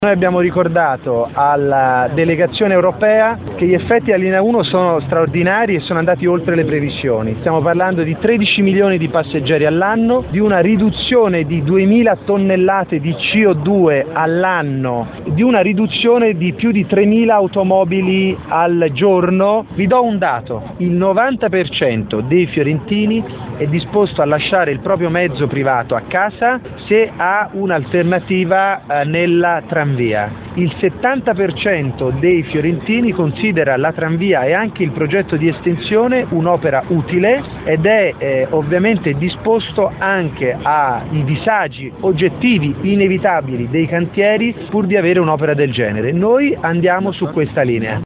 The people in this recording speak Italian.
Noi abbiamo ricordato alla delegazione europea che gli effetti della linea 1 sono straordinari e sono andati oltre le previsioni. Stiamo parlando di 13 milioni di passeggeri all'anno, di una riduzione di 2000 tonnellate di CO2 all'anno, di una riduzione di più di 3000 automobili al giorno. Vi do un dato: il 90% dei fiorentini è disposto a lasciare il proprio mezzo privato a casa se ha un'alternativa nella tranvia. Il 70% dei fiorentini considera la tranvia e anche il progetto di estensione un'opera utile ed è ovviamente disposto anche ai disagi oggettivi inevitabili dei cantieri pur di avere un'opera del genere. Noi andiamo su questa linea.